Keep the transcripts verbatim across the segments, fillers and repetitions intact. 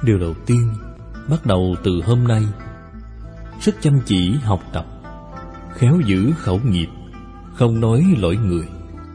Điều đầu tiên, bắt đầu từ hôm nay, rất chăm chỉ học tập, khéo giữ khẩu nghiệp, không nói lỗi người.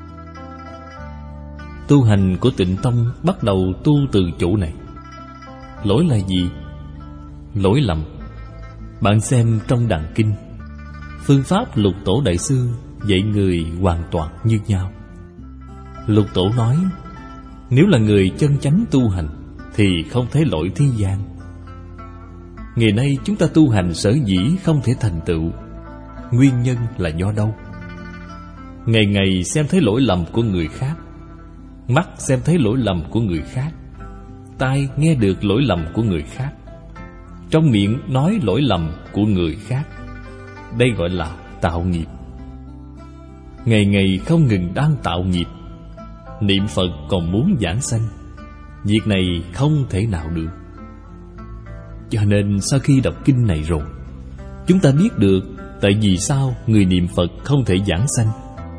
Tu hành của Tịnh Tông bắt đầu tu từ chỗ này. Lỗi là gì? Lỗi lầm. Bạn xem trong Đàn Kinh, phương pháp Lục Tổ Đại Sư dạy người hoàn toàn như nhau. Lục Tổ nói, nếu là người chân chánh tu hành thì không thấy lỗi thế gian. Ngày nay chúng ta tu hành sở dĩ không thể thành tựu, nguyên nhân là do đâu? Ngày ngày xem thấy lỗi lầm của người khác, mắt xem thấy lỗi lầm của người khác, tai nghe được lỗi lầm của người khác, trong miệng nói lỗi lầm của người khác. Đây gọi là tạo nghiệp. Ngày ngày không ngừng đang tạo nghiệp. Niệm Phật còn muốn giảng sanh, việc này không thể nào được. Cho nên sau khi đọc kinh này rồi, chúng ta biết được tại vì sao người niệm Phật không thể giảng sanh.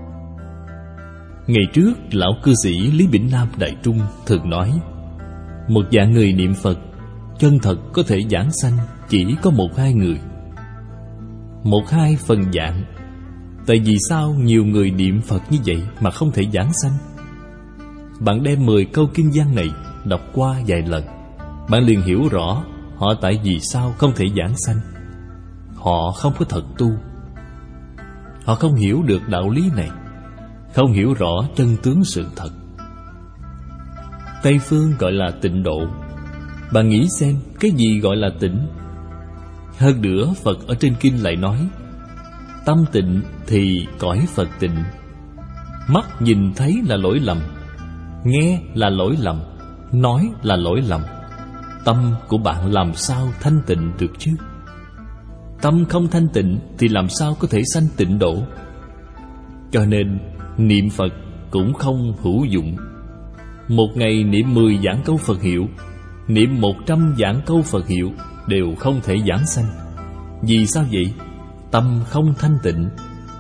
Ngày trước, lão cư sĩ Lý Bỉnh Nam Đại Trung thường nói, một dạng người niệm Phật chân thật có thể giảng sanh chỉ có một hai người. Một hai phần dạng. Tại vì sao nhiều người niệm Phật như vậy mà không thể giảng sanh? Bạn đem mười câu kinh văn này đọc qua vài lần, bạn liền hiểu rõ họ tại vì sao không thể giảng sanh. Họ không có thật tu. Họ không hiểu được đạo lý này, không hiểu rõ chân tướng sự thật. Tây phương gọi là tịnh độ. Bạn nghĩ xem cái gì gọi là tịnh? Hơn nữa Phật ở trên kinh lại nói, tâm tịnh thì cõi Phật tịnh. Mắt nhìn thấy là lỗi lầm, nghe là lỗi lầm, nói là lỗi lầm. Tâm của bạn làm sao thanh tịnh được chứ? Tâm không thanh tịnh thì làm sao có thể sanh tịnh độ? Cho nên niệm Phật cũng không hữu dụng. Một ngày niệm mười giảng câu Phật hiệu, niệm một trăm giảng câu Phật hiệu đều không thể giảng sanh. Vì sao vậy? Tâm không thanh tịnh.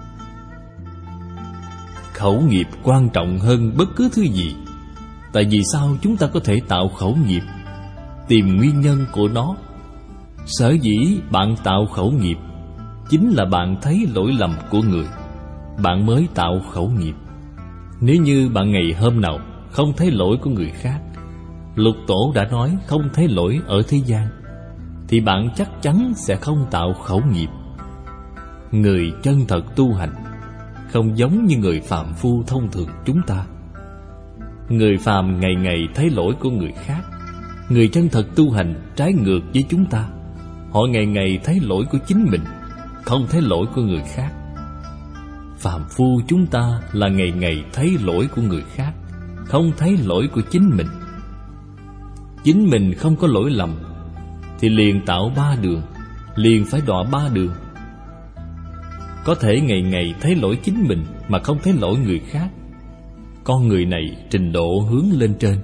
Khẩu nghiệp quan trọng hơn bất cứ thứ gì. Tại vì sao chúng ta có thể tạo khẩu nghiệp? Tìm nguyên nhân của nó. Sở dĩ bạn tạo khẩu nghiệp chính là bạn thấy lỗi lầm của người, bạn mới tạo khẩu nghiệp. Nếu như bạn ngày hôm nào không thấy lỗi của người khác, Lục Tổ đã nói không thấy lỗi ở thế gian, thì bạn chắc chắn sẽ không tạo khẩu nghiệp. Người chân thật tu hành không giống như người phàm phu thông thường chúng ta. Người phàm ngày ngày thấy lỗi của người khác. Người chân thật tu hành trái ngược với chúng ta. Họ ngày ngày thấy lỗi của chính mình, không thấy lỗi của người khác. Phàm phu chúng ta là ngày ngày thấy lỗi của người khác, không thấy lỗi của chính mình. Chính mình không có lỗi lầm thì liền tạo ba đường, liền phải đọa ba đường. Có thể ngày ngày thấy lỗi chính mình mà không thấy lỗi người khác. Con người này trình độ hướng lên trên.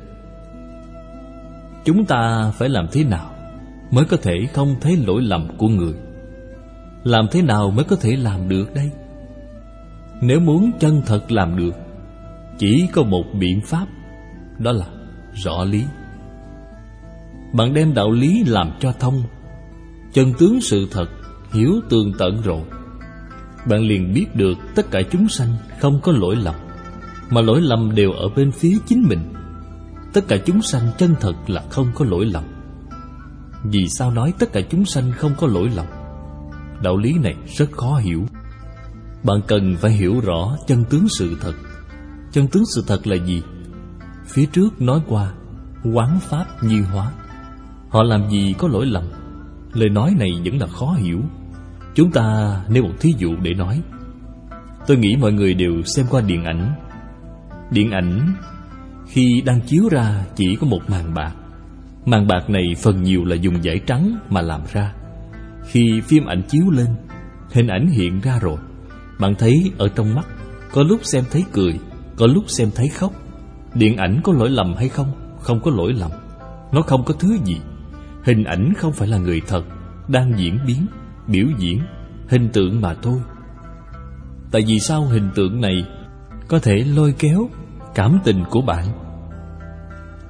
Chúng ta phải làm thế nào mới có thể không thấy lỗi lầm của người? Làm thế nào mới có thể làm được đây? Nếu muốn chân thật làm được, chỉ có một biện pháp, đó là rõ lý. Bạn đem đạo lý làm cho thông, chân tướng sự thật hiểu tường tận rồi, bạn liền biết được tất cả chúng sanh không có lỗi lầm, mà lỗi lầm đều ở bên phía chính mình. Tất cả chúng sanh chân thật là không có lỗi lầm. Vì sao nói tất cả chúng sanh không có lỗi lầm? Đạo lý này rất khó hiểu. Bạn cần phải hiểu rõ chân tướng sự thật. Chân tướng sự thật là gì? Phía trước nói qua, quán pháp như hóa. Họ làm gì có lỗi lầm? Lời nói này vẫn là khó hiểu. Chúng ta nêu một thí dụ để nói. Tôi nghĩ mọi người đều xem qua điện ảnh. Điện ảnh khi đang chiếu ra chỉ có một màn bạc. Màn bạc này phần nhiều là dùng vải trắng mà làm ra. Khi phim ảnh chiếu lên, hình ảnh hiện ra rồi, bạn thấy ở trong mắt, có lúc xem thấy cười, có lúc xem thấy khóc. Điện ảnh có lỗi lầm hay không? Không có lỗi lầm. Nó không có thứ gì. Hình ảnh không phải là người thật, đang diễn biến, biểu diễn, hình tượng mà thôi. Tại vì sao hình tượng này có thể lôi kéo cảm tình của bạn?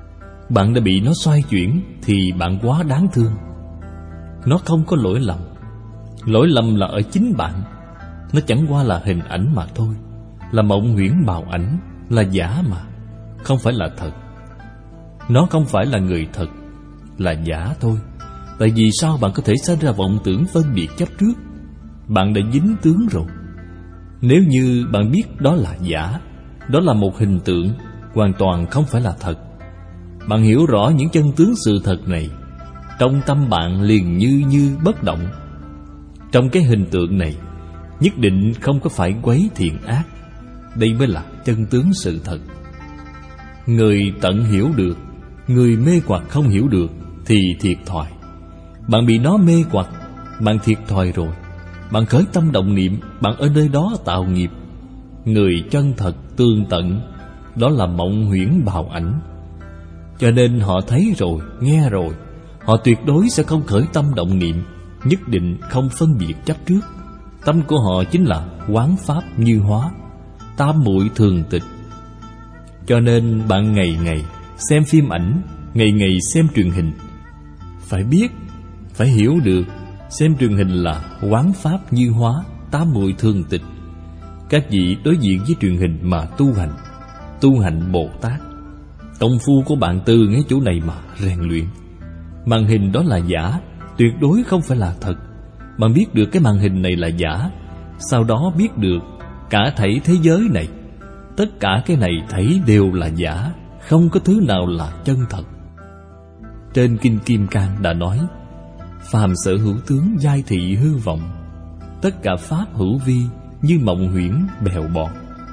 Bạn đã bị nó xoay chuyển thì bạn quá đáng thương. Nó không có lỗi lầm. Lỗi lầm là ở chính bạn. Nó chẳng qua là hình ảnh mà thôi, là mộng huyễn bào ảnh, là giả mà, không phải là thật. Nó không phải là người thật, là giả thôi. Tại vì sao bạn có thể sinh ra vọng tưởng phân biệt chấp trước? Bạn đã dính tướng rồi. Nếu như bạn biết đó là giả, đó là một hình tượng, hoàn toàn không phải là thật, bạn hiểu rõ những chân tướng sự thật này, trong tâm bạn liền như như bất động. Trong cái hình tượng này nhất định không có phải quấy thiện ác. Đây mới là chân tướng sự thật. Người tận hiểu được, người mê hoặc không hiểu được thì thiệt thòi. Bạn bị nó mê hoặc, bạn thiệt thòi rồi. Bạn khởi tâm động niệm, bạn ở nơi đó tạo nghiệp. Người chân thật tương tận, đó là mộng huyễn bào ảnh. Cho nên họ thấy rồi, nghe rồi, họ tuyệt đối sẽ không khởi tâm động niệm, nhất định không phân biệt chấp trước. Tâm của họ chính là quán pháp như hóa, tam muội thường tịch. Cho nên bạn ngày ngày xem phim ảnh, ngày ngày xem truyền hình. Phải biết, phải hiểu được, xem truyền hình là quán pháp như hóa, tám muội thường tịch. Các vị đối diện với truyền hình mà tu hành, tu hành Bồ Tát. Công phu của bạn từ ngay chỗ này mà rèn luyện. Màn hình đó là giả, tuyệt đối không phải là thật. Bạn biết được cái màn hình này là giả, sau đó biết được cả thảy thế giới này, tất cả cái này thảy đều là giả, không có thứ nào là chân thật. Trên Kinh Kim Cang đã nói: phàm sở hữu tướng giai thị hư vọng, tất cả pháp hữu vi như mộng huyễn bèo bọt.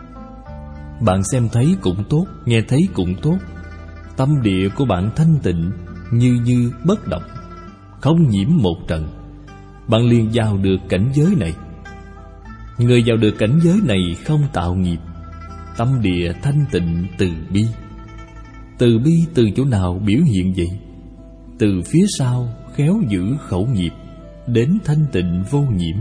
Bạn xem thấy cũng tốt, nghe thấy cũng tốt. Tâm địa của bạn thanh tịnh, như như bất động, không nhiễm một trần. Bạn liền vào được cảnh giới này. Người vào được cảnh giới này không tạo nghiệp. Tâm địa thanh tịnh từ bi. Từ bi từ chỗ nào biểu hiện vậy? Từ phía sau khéo giữ khẩu nghiệp, đến thanh tịnh vô nhiễm.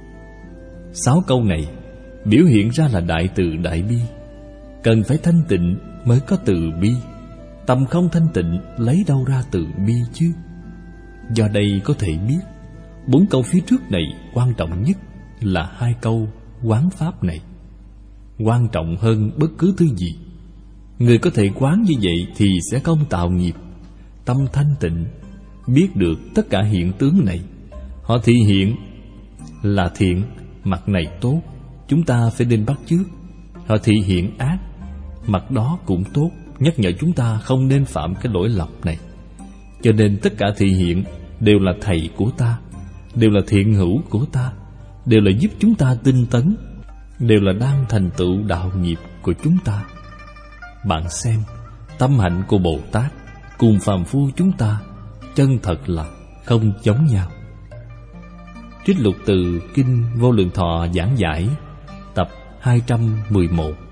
Sáu câu này biểu hiện ra là đại từ đại bi. Cần phải thanh tịnh mới có từ bi. Tâm không thanh tịnh lấy đâu ra từ bi chứ? Do đây có thể biết, bốn câu phía trước này quan trọng nhất là hai câu quán pháp này, quan trọng hơn bất cứ thứ gì. Người có thể quán như vậy thì sẽ không tạo nghiệp. Tâm thanh tịnh, biết được tất cả hiện tướng này. Họ thị hiện là thiện, mặt này tốt, chúng ta phải nên bắt chước. Họ thị hiện ác, mặt đó cũng tốt, nhắc nhở chúng ta không nên phạm cái lỗi lầm này. Cho nên tất cả thị hiện đều là thầy của ta, đều là thiện hữu của ta, đều là giúp chúng ta tinh tấn, đều là đang thành tựu đạo nghiệp của chúng ta. Bạn xem, tâm hạnh của Bồ Tát cùng phàm phu chúng ta chân thật là không giống nhau. Trích lục từ Kinh Vô Lượng Thọ giảng giải, tập hai trăm mười một.